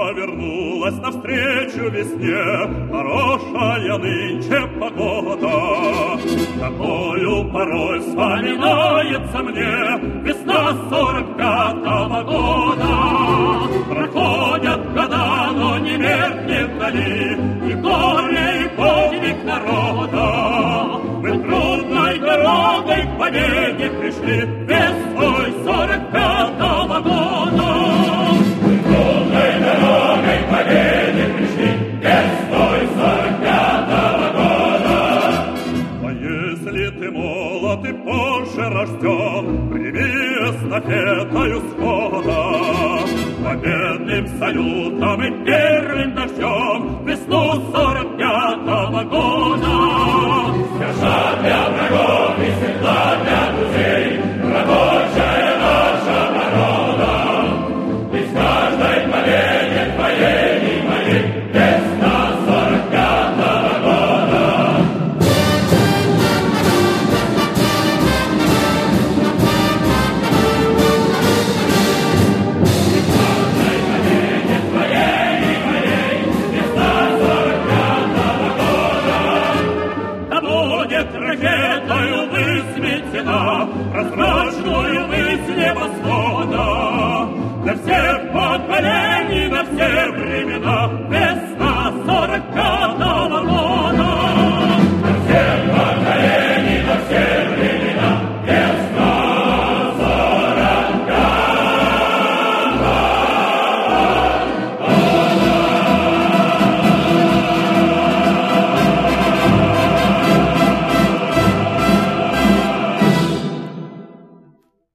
повернулась навстречу весне хорошая нынче погода. Такою порой вспоминается мне весна 45-го года. Проходят года, но не меркнет вдали и горе, и подвиг народа. Мы трудной дорогой к победе пришли весной 45-го года. Мы трудной дорогой к победе пришли весной 45-го года. А если ты молод и позже рожден, прими эстафетою схода. Победным салютом и первым дождем весну 45-го года. Свежа для врагов и светла для друзей рабочая наша народа. И с каждой победе твоей и моей весна 45-го года. Ракетою высветена прозрачную высь небосвода. На всех поколений, на все времена